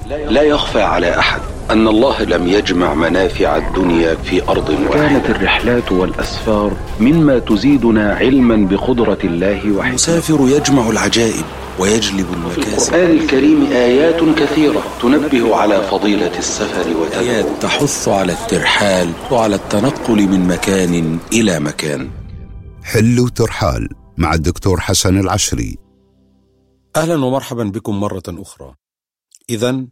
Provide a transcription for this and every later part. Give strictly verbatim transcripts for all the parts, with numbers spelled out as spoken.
لا يخفى على أحد أن الله لم يجمع منافع الدنيا في أرض واحدة. كانت الرحلات والأسفار مما تزيدنا علما بقدرة الله وحكمته. المسافر يجمع العجائب ويجلب المكاسب. في القرآن الكريم آيات كثيرة تنبه على فضيلة السفر وتدعو. آيات تحث على الترحال وعلى التنقل من مكان إلى مكان. حل ترحال مع الدكتور حسن العشري. أهلا ومرحبا بكم مرة أخرى. إذن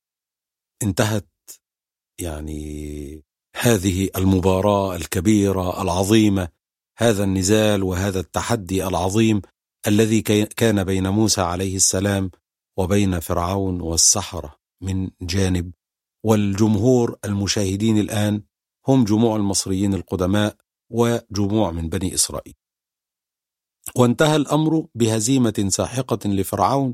انتهت يعني هذه المباراة الكبيرة العظيمة، هذا النزال وهذا التحدي العظيم الذي كان بين موسى عليه السلام وبين فرعون والسحرة من جانب، والجمهور المشاهدين الآن هم جموع المصريين القدماء وجموع من بني إسرائيل. وانتهى الأمر بهزيمة ساحقة لفرعون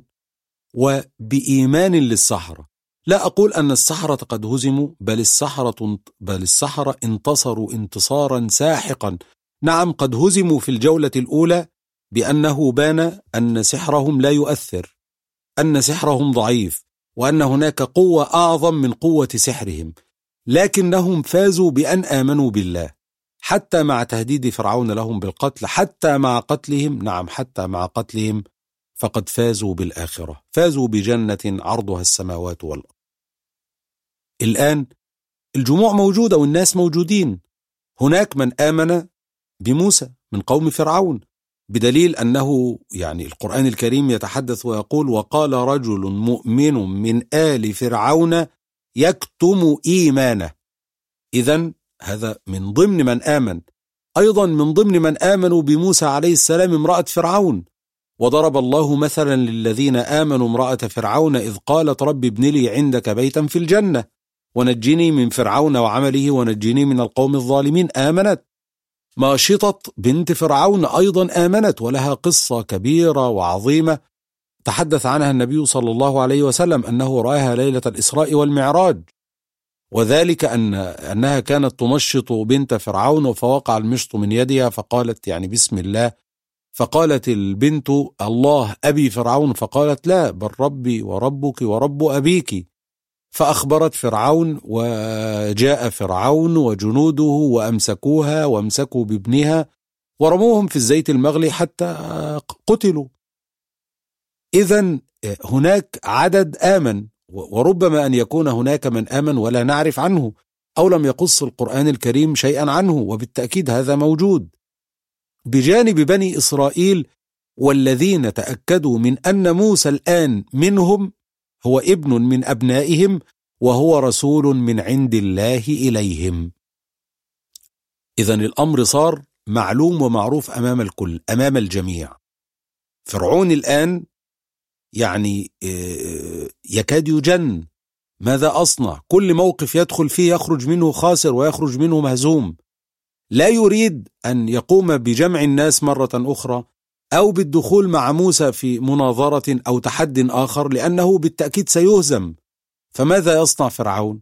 وبإيمان للسحرة. لا أقول أن السحرة قد هزموا، بل السحرة بل السحرة انتصروا انتصارا ساحقا. نعم، قد هزموا في الجولة الأولى بأنه بان أن سحرهم لا يؤثر، أن سحرهم ضعيف، وأن هناك قوة أعظم من قوة سحرهم، لكنهم فازوا بأن آمنوا بالله حتى مع تهديد فرعون لهم بالقتل، حتى مع قتلهم، نعم حتى مع قتلهم، فقد فازوا بالآخرة، فازوا بجنة عرضها السماوات والأرض. الآن الجموع موجودة والناس موجودين. هناك من آمن بموسى من قوم فرعون، بدليل أنه يعني القرآن الكريم يتحدث ويقول: وقال رجل مؤمن من آل فرعون يكتم إيمانه. إذن هذا من ضمن من آمن. أيضا من ضمن من آمنوا بموسى عليه السلام امرأة فرعون، وضرب الله مثلا للذين آمنوا امرأة فرعون إذ قالت رب ابن لي عندك بيتا في الجنة ونجني من فرعون وعمله ونجني من القوم الظالمين. آمنت. ماشطة بنت فرعون أيضا آمنت، ولها قصة كبيرة وعظيمة تحدث عنها النبي صلى الله عليه وسلم أنه رآها ليلة الإسراء والمعراج، وذلك أن أنها كانت تمشط بنت فرعون فوقع المشط من يدها فقالت يعني بسم الله، فقالت البنت الله أبي فرعون، فقالت لا بل ربي وربك ورب أبيك، فأخبرت فرعون وجاء فرعون وجنوده وأمسكوها وامسكوا بابنها ورموهم في الزيت المغلي حتى قتلوا. إذن هناك عدد آمن، وربما أن يكون هناك من آمن ولا نعرف عنه أو لم يقص القرآن الكريم شيئا عنه، وبالتأكيد هذا موجود بجانب بني إسرائيل، والذين تأكدوا من أن موسى الآن منهم، هو ابن من أبنائهم وهو رسول من عند الله إليهم. إذن الأمر صار معلوم ومعروف أمام الكل، أمام الجميع. فرعون الآن يعني يكاد يجن، ماذا أصنع؟ كل موقف يدخل فيه يخرج منه خاسر ويخرج منه مهزوم. لا يريد أن يقوم بجمع الناس مرة أخرى أو بالدخول مع موسى في مناظرة أو تحد آخر، لأنه بالتأكيد سيهزم. فماذا يصنع فرعون؟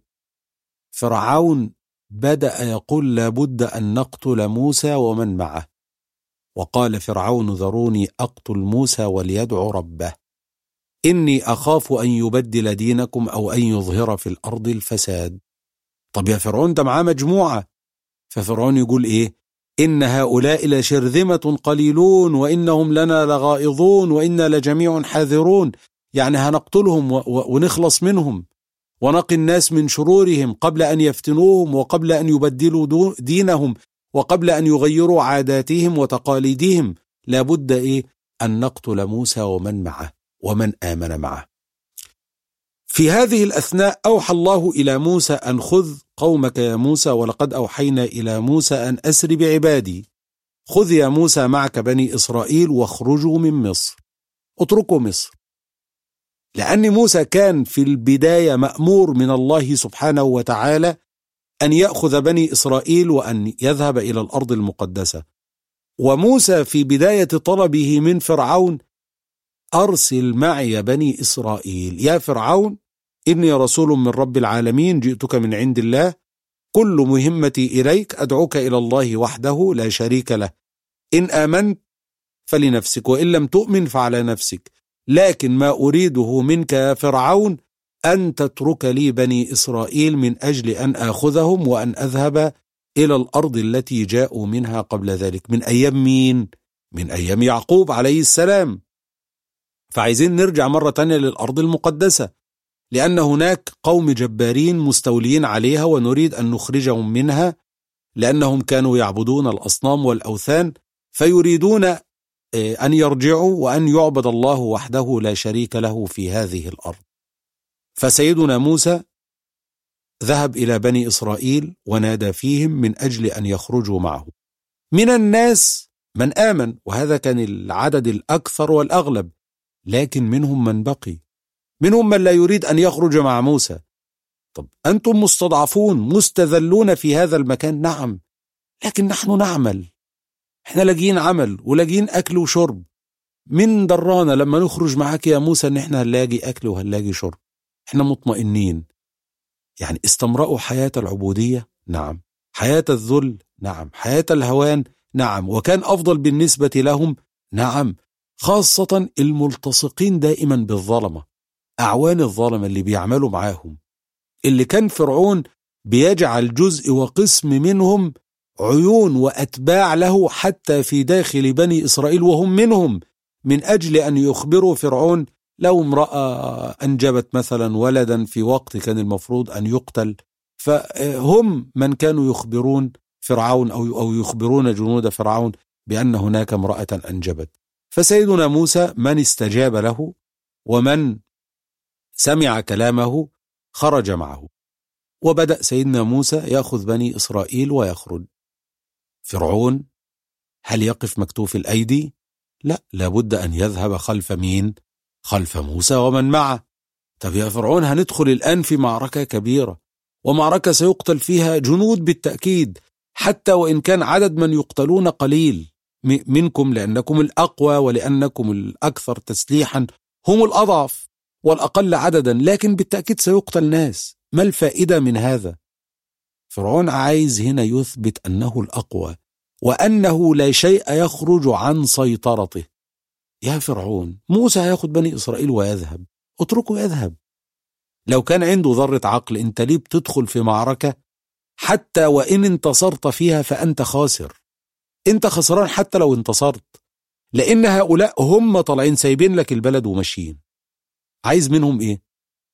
فرعون بدأ يقول لابد أن نقتل موسى ومن معه، وقال فرعون ذروني أقتل موسى وليدعو ربه إني أخاف أن يبدل دينكم أو أن يظهر في الأرض الفساد. طب يا فرعون ده معاه مجموعة، ففرعون يقول إيه؟ إن هؤلاء لشرذمة قليلون وإنهم لنا لغائظون وإنا لجميع حاذرون، يعني هنقتلهم ونخلص منهم ونقي الناس من شرورهم قبل أن يفتنوهم وقبل أن يبدلوا دينهم وقبل أن يغيروا عاداتهم وتقاليدهم. لابد إيه؟ أن نقتل موسى ومن معه ومن آمن معه. في هذه الأثناء أوحى الله إلى موسى أن خذ قومك يا موسى ولقد أوحينا إلى موسى أن أسر بعبادي، خذ يا موسى معك بني إسرائيل واخرجوا من مصر، اتركوا مصر. لأن موسى كان في البداية مأمور من الله سبحانه وتعالى أن يأخذ بني إسرائيل وأن يذهب إلى الأرض المقدسة، وموسى في بداية طلبه من فرعون أرسل معي بني إسرائيل، يا فرعون إني رسول من رب العالمين جئتك من عند الله، كل مهمتي إليك أدعوك إلى الله وحده لا شريك له، إن آمنت فلنفسك وإن لم تؤمن فعلى نفسك، لكن ما أريده منك يا فرعون أن تترك لي بني إسرائيل من أجل أن آخذهم وأن أذهب إلى الأرض التي جاءوا منها قبل ذلك. من أيام مين؟ من أيام يعقوب عليه السلام. فعايزين نرجع مرة تانية للأرض المقدسة، لأن هناك قوم جبارين مستولين عليها ونريد أن نخرجهم منها، لأنهم كانوا يعبدون الأصنام والأوثان، فيريدون أن يرجعوا وأن يعبد الله وحده لا شريك له في هذه الأرض. فسيدنا موسى ذهب إلى بني إسرائيل ونادى فيهم من أجل أن يخرجوا معه. من الناس من آمن، وهذا كان العدد الأكثر والأغلب، لكن منهم من بقي، منهم من لا يريد أن يخرج مع موسى. طب أنتم مستضعفون مستذلون في هذا المكان، نعم، لكن نحن نعمل، احنا لاقيين عمل ولاقيين أكل وشرب. من درانا لما نخرج معك يا موسى ان احنا هنلاقي أكل وهنلاقي شرب، احنا مطمئنين. يعني استمرأوا حياة العبودية، نعم، حياة الذل، نعم، حياة الهوان، نعم، وكان أفضل بالنسبة لهم، نعم، خاصة الملتصقين دائما بالظلمة، أعوان الظلمة اللي بيعملوا معاهم، اللي كان فرعون بيجعل جزء وقسم منهم عيون وأتباع له حتى في داخل بني إسرائيل وهم منهم، من أجل أن يخبروا فرعون لو امرأة أنجبت مثلا ولدا في وقت كان المفروض أن يقتل، فهم من كانوا يخبرون فرعون أو يخبرون جنود فرعون بأن هناك امرأة أنجبت. فسيدنا موسى من استجاب له ومن سمع كلامه خرج معه، وبدأ سيدنا موسى يأخذ بني إسرائيل ويخرج. فرعون هل يقف مكتوف الأيدي؟ لا، لابد أن يذهب خلف مين؟ خلف موسى ومن معه. طب يا فرعون هندخل الآن في معركة كبيرة، ومعركة سيقتل فيها جنود بالتأكيد، حتى وإن كان عدد من يقتلون قليل منكم، لأنكم الأقوى ولأنكم الأكثر تسليحا، هم الأضعف والأقل عددا، لكن بالتأكيد سيقتل ناس. ما الفائدة من هذا؟ فرعون عايز هنا يثبت أنه الأقوى وأنه لا شيء يخرج عن سيطرته. يا فرعون، موسى هياخد بني إسرائيل ويذهب، اتركه يذهب. لو كان عنده ذرة عقل، انت ليه بتدخل في معركة حتى وإن انتصرت فيها فأنت خاسر؟ انت خسران حتى لو انتصرت، لأن هؤلاء هم طالعين سايبين لك البلد وماشيين. عايز منهم إيه؟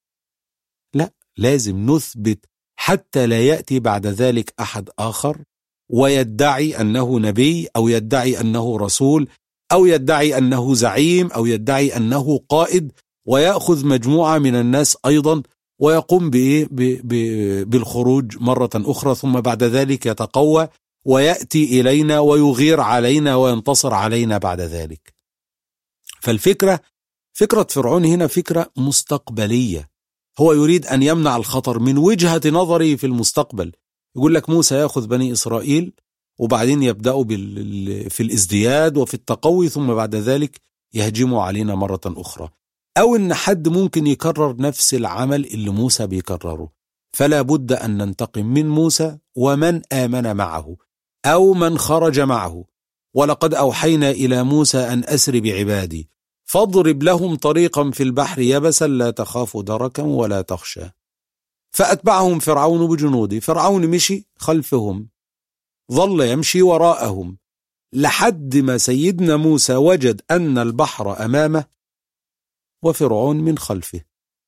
لا، لازم نثبت حتى لا يأتي بعد ذلك أحد آخر ويدعي أنه نبي أو يدعي أنه رسول أو يدعي أنه زعيم أو يدعي أنه قائد، ويأخذ مجموعة من الناس أيضا ويقوم بإيه؟ بالخروج مرة أخرى، ثم بعد ذلك يتقوى ويأتي إلينا ويغير علينا وينتصر علينا بعد ذلك. فالفكرة فكرة فرعون هنا فكرة مستقبلية، هو يريد أن يمنع الخطر من وجهة نظره في المستقبل. يقول لك موسى يأخذ بني إسرائيل وبعدين يبدأوا في الازدياد وفي التقوي، ثم بعد ذلك يهجموا علينا مرة أخرى، أو إن حد ممكن يكرر نفس العمل اللي موسى بيكرره. فلا بد أن ننتقم من موسى ومن آمن معه أو من خرج معه. ولقد أوحينا إلى موسى أن أسر بعبادي فاضرب لهم طريقا في البحر يبسا لا تخاف دركا ولا تخشى. فأتبعهم فرعون بجنوده، فرعون مشي خلفهم، ظل يمشي وراءهم لحد ما سيدنا موسى وجد أن البحر أمامه وفرعون من خلفه.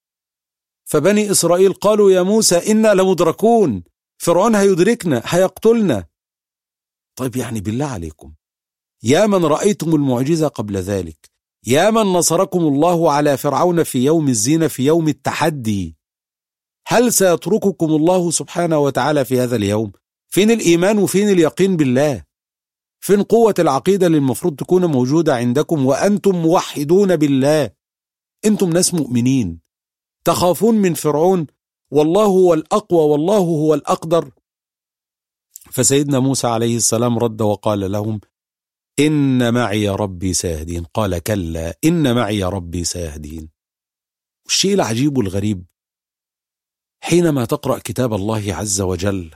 فبني إسرائيل قالوا يا موسى إنا لمدركون، فرعون هيدركنا هيقتلنا. طيب يعني بالله عليكم، يا من رأيتم المعجزة قبل ذلك، يا من نصركم الله على فرعون في يوم الزينة، في يوم التحدي، هل سيترككم الله سبحانه وتعالى في هذا اليوم؟ فين الإيمان وفين اليقين بالله؟ فين قوة العقيدة اللي المفروض تكون موجودة عندكم وأنتم موحدون بالله؟ أنتم ناس مؤمنين تخافون من فرعون، والله هو الأقوى والله هو الأقدر. فسيدنا موسى عليه السلام رد وقال لهم إن معي ربي سيهدين. قال كلا إن معي ربي سيهدين. الشيء العجيب والغريب حينما تقرأ كتاب الله عز وجل،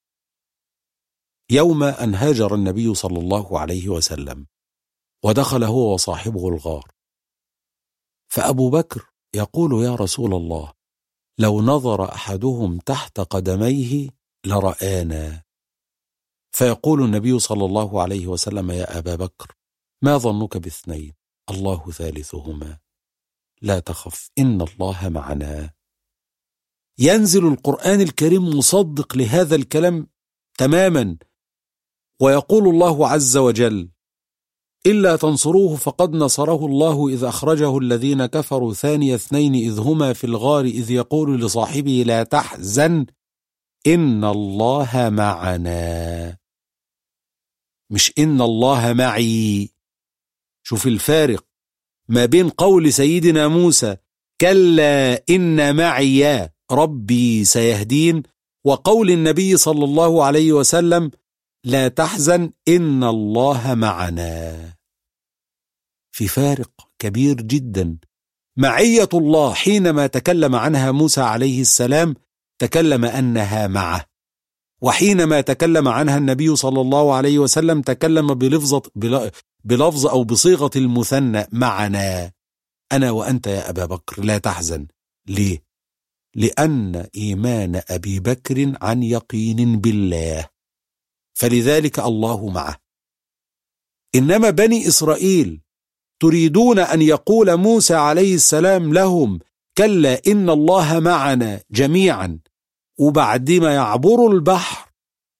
يوم أن هاجر النبي صلى الله عليه وسلم ودخل هو وصاحبه الغار، فأبو بكر يقول يا رسول الله لو نظر أحدهم تحت قدميه لرآنا. فيقول النبي صلى الله عليه وسلم: يا أبا بكر، ما ظنك باثنين؟ الله ثالثهما، لا تخف إن الله معنا. ينزل القرآن الكريم مصدق لهذا الكلام تماما، ويقول الله عز وجل: إلا تنصروه فقد نصره الله إذ أخرجه الذين كفروا ثاني اثنين إذ هما في الغار إذ يقول لصاحبه لا تحزن إن الله معنا، مش إن الله معي. شوف الفارق ما بين قول سيدنا موسى كلا إن معي ربي سيهدين، وقول النبي صلى الله عليه وسلم لا تحزن إن الله معنا. في فارق كبير جدا. معية الله حينما تكلم عنها موسى عليه السلام تكلم أنها معه، وحينما تكلم عنها النبي صلى الله عليه وسلم تكلم بلفظة بلفظ أو بصيغة المثنى معنا، أنا وأنت يا أبا بكر لا تحزن. ليه؟ لأن إيمان أبي بكر عن يقين بالله، فلذلك الله معه. إنما بني إسرائيل تريدون أن يقول موسى عليه السلام لهم كلا إن الله معنا جميعا، وبعد ما يعبروا البحر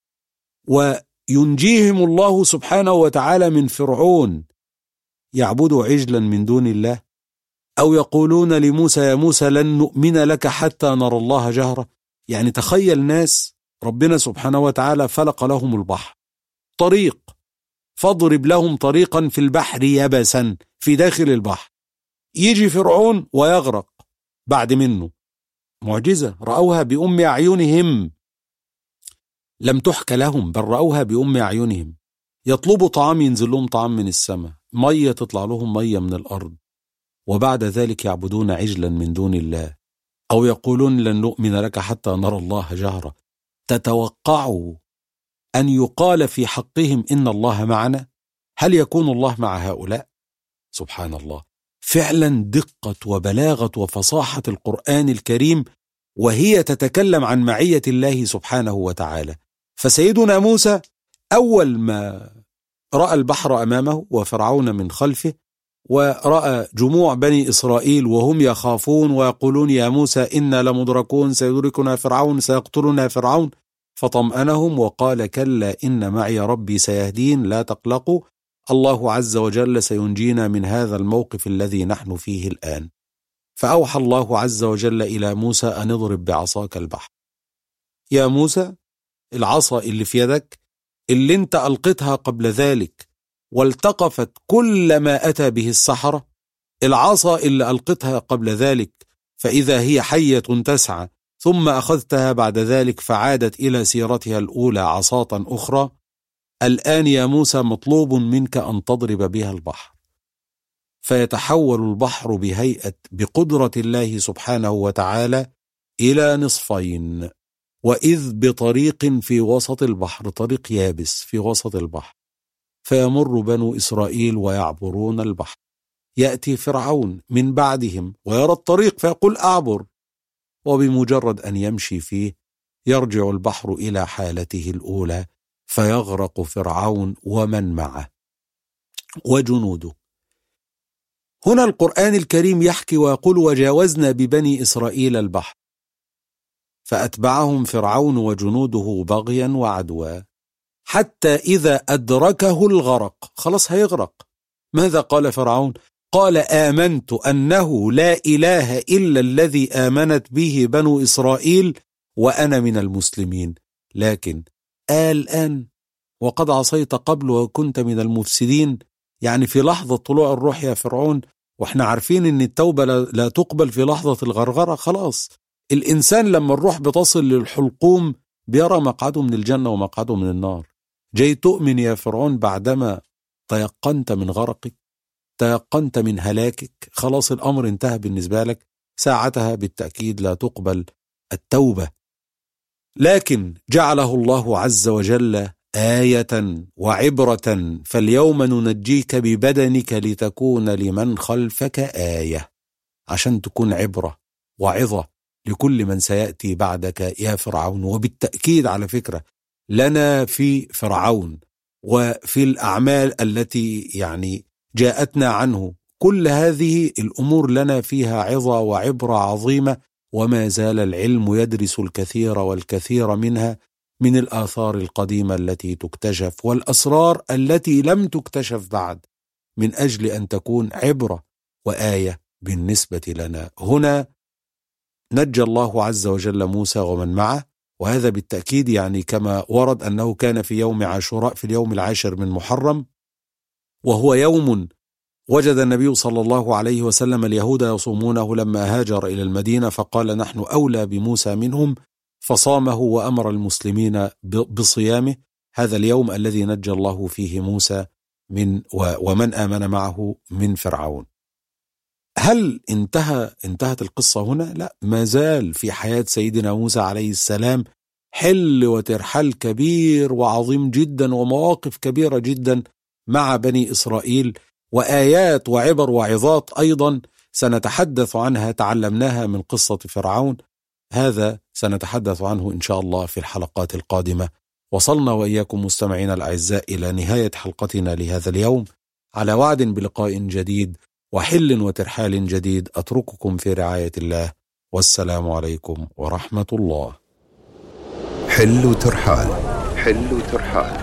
وينجيهم الله سبحانه وتعالى من فرعون يعبدوا عجلا من دون الله، أو يقولون لموسى يا موسى لن نؤمن لك حتى نرى الله جهرة. يعني تخيل ناس ربنا سبحانه وتعالى فلق لهم البحر طريق، فاضرب لهم طريقا في البحر يبسا في داخل البحر، يجي فرعون ويغرق بعد منه. معجزة رأوها بأم أعينهم، لم تحكى لهم بل رأوها بأم أعينهم. يطلبوا طعام ينزل لهم طعام من السماء، مية تطلع لهم مية من الأرض، وبعد ذلك يعبدون عجلا من دون الله، أو يقولون لن نؤمن لك حتى نرى الله جهرة. تتوقعوا أن يقال في حقهم إن الله معنا؟ هل يكون الله مع هؤلاء؟ سبحان الله. فعلا دقة وبلاغة وفصاحة القرآن الكريم وهي تتكلم عن معية الله سبحانه وتعالى. فسيدنا موسى أول ما رأى البحر أمامه وفرعون من خلفه، ورأى جموع بني إسرائيل وهم يخافون ويقولون يا موسى إنا لمدركون سيدركنا فرعون سيقتلنا فرعون، فطمأنهم وقال كلا إن معي ربي سيهدين، لا تقلقوا، الله عز وجل سينجينا من هذا الموقف الذي نحن فيه الآن. فأوحى الله عز وجل إلى موسى أن اضرب بعصاك البحر. يا موسى العصا اللي في يدك اللي انت ألقتها قبل ذلك والتقفت كل ما أتى به السحرة، العصا اللي ألقتها قبل ذلك فإذا هي حية تسعى، ثم أخذتها بعد ذلك فعادت إلى سيرتها الأولى عصاة أخرى، الآن يا موسى مطلوب منك أن تضرب بها البحر، فيتحول البحر بهيئة بقدرة الله سبحانه وتعالى إلى نصفين، وإذ بطريق في وسط البحر، طريق يابس في وسط البحر، فيمر بنو إسرائيل ويعبرون البحر. يأتي فرعون من بعدهم ويرى الطريق فيقول أعبر، وبمجرد أن يمشي فيه يرجع البحر إلى حالته الأولى، فيغرق فرعون ومن معه وجنوده. هنا القرآن الكريم يحكي ويقول وجاوزنا ببني إسرائيل البحر فأتبعهم فرعون وجنوده بغيا وعدوا حتى إذا أدركه الغرق، خلاص هيغرق، ماذا قال فرعون؟ قال آمنت أنه لا إله إلا الذي آمنت به بنو إسرائيل وأنا من المسلمين. لكن الآن وقد عصيت قبل وكنت من المفسدين، يعني في لحظة طلوع الروح يا فرعون، وإحنا عارفين أن التوبة لا تقبل في لحظة الغرغرة. خلاص الإنسان لما الروح بتصل للحلقوم بيرى مقعده من الجنة ومقعده من النار. جاي تؤمن يا فرعون بعدما تيقنت من غرقك، تيقنت من هلاكك، خلاص الأمر انتهى بالنسبة لك، ساعتها بالتأكيد لا تقبل التوبة. لكن جعله الله عز وجل آية وعبرة، فاليوم ننجيك ببدنك لتكون لمن خلفك آية، عشان تكون عبرة وعظة لكل من سيأتي بعدك يا فرعون. وبالتأكيد على فكرة لنا في فرعون وفي الأعمال التي يعني جاءتنا عنه كل هذه الأمور لنا فيها عظة وعبرة عظيمة، وما زال العلم يدرس الكثير والكثير منها من الآثار القديمة التي تكتشف والأسرار التي لم تكتشف بعد، من أجل أن تكون عبرة وآية بالنسبة لنا. هنا نجى الله عز وجل موسى ومن معه، وهذا بالتأكيد يعني كما ورد أنه كان في يوم عاشوراء في اليوم العاشر من محرم، وهو يوم وجد النبي صلى الله عليه وسلم اليهود يصومونه لما هاجر إلى المدينة، فقال نحن أولى بموسى منهم فصامه وأمر المسلمين بصيامه. هذا اليوم الذي نجى الله فيه موسى من ومن آمن معه من فرعون. هل انتهى انتهت القصة هنا؟ لا، ما زال في حياة سيدنا موسى عليه السلام حل وترحل كبير وعظيم جدا، ومواقف كبيرة جدا مع بني إسرائيل، وآيات وعبر وعظات أيضا سنتحدث عنها تعلمناها من قصة فرعون. هذا سنتحدث عنه إن شاء الله في الحلقات القادمة. وصلنا وإياكم مستمعينا الأعزاء إلى نهاية حلقتنا لهذا اليوم، على وعد بلقاء جديد وحل وترحال جديد. أترككم في رعاية الله، والسلام عليكم ورحمة الله. حل وترحال. حل وترحال.